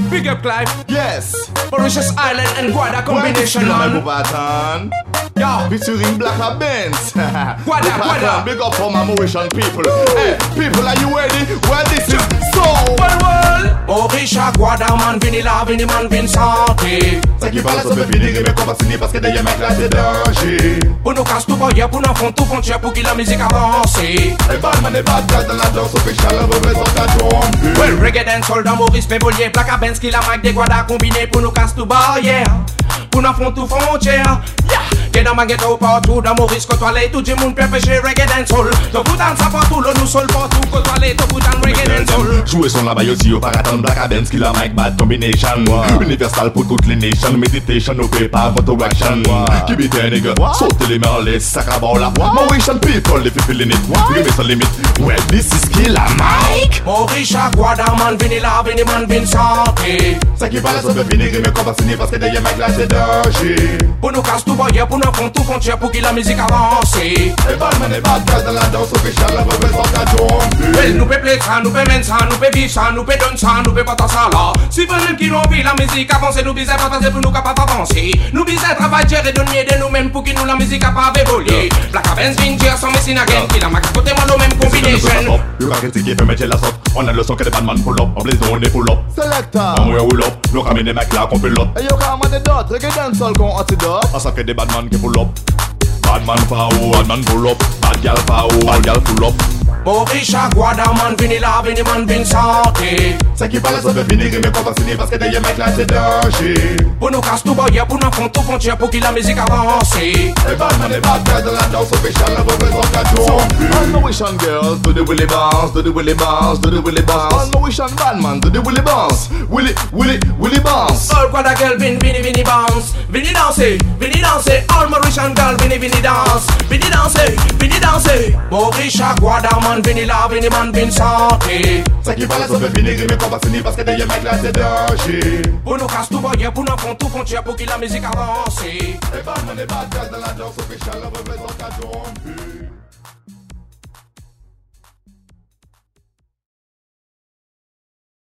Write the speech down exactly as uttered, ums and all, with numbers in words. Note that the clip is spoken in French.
Big up Clive. Yes. Mauritius Island and Guada combination, man. Bubatan. Yo. Featuring Black Benz. Guada, Guada. Big up for my Mauritian people. Hey, people, are you ready? Well, this is so. Well, well. Mauritius, Guada, man, vini la, vini man, vin santé. Ça qui parle, ça peut finir, mais qu'on va signer parce que des mecs là, c'est danger. Pour nous casse tout boyer, pour nous fond tout frontière, pour que la musique avance. Les badman et bad guys dans la danse officielle, la mauvaise on t'a trompé. Well, reggae dancehall dans Maurice, Pévolier, Black Benz, qui la mic des Guada combiné, pour nous casse tout barrière. Pour nous fond tout frontière. Yeah. Get dans ma ghetto partout, dans Maurice, côtoyer, tout le monde peut pêcher reggae dancehall. Tout boutan, ça partout, le nous sol partout, côtoyer, tout boutan reggae dancehall. Jouer son là-bas aussi, au paraton Black Benz, qui la mic bad combination. Universal pour toutes les nations, meditation, no paper, photo action. Keep it a nigga, sauter les mains, les sacs à bord là. Mauritian people, if you feeling it, give me some limit. Well, this is Killer Mike. Mauritius, Guada, man, vini la, vini man, vin santé. Ça qui parle, ça peut finir, mais qu'on va signer parce que des mecs là, c'est danger. Pour nous casse tout boyer, pour nous fond tout frontière, pour que la musique avance. Les badman et bad guys dans la danse officielle, la mauvaise on t'a trompé. Well, nous peut play ça, nous peut men ça, nous peut vivre ça, nous peut donner ça, nous peut pas ça là. Si vous même qui nous envie la musique avancer, nous bisons pas passer pour nous capables d'avancer. Nous bisons travailler, gérer, donner de nous-mêmes pour que nous la musique capable évoluer. Black Benz vient dire sans messine again, qui la mac à côté moi le même combination. You can critiquer, peut mettre la sauce. On a le son que des badman pull up, on les on est pull up. Selecta. On est pull up, nous ramène des mecs là qu'on peut l'autre. Et yo comment des d'autres, reggae dancehall qu'on antidote. Ah ça fait des badman qui pull up. Badman power, badman pull up. Bad gal power, bad gal pull up. Mauritius, Guada, man, vini la, vini man, vin santé. Ça qui parle, ça peut finir, mais qu'on va signer parce que des mecs là, c'est danger. Pour nous casse tout boyer, pour nous fond tout frontière, pour que la musique avance. Les badman et bad guys dans la danse officielle, la mauvaise on t'a trompé. All Mauritian girls do the willy bounce, do the willy bounce, do the willy bounce. All Mauritian badman do the willy bounce, willy, willy, willy bounce. All Guada girl, vini, vini, vini bounce. Vini danser, vini danser. All Mauritian girl, vini, vini dance. Vini danser, vini danser. Mauritius, Guada, man, vini la, vini man, vin santé. Ça qui parle, ça peut finir, mais qu'on va signer parce que des mecs là, c'est danger. Pour nous casse tout boyer, pour nous fond tout frontière, pour que la musique avance. Les badman et bad guys dans la danse officielle, la mauvaise on t'a trompé.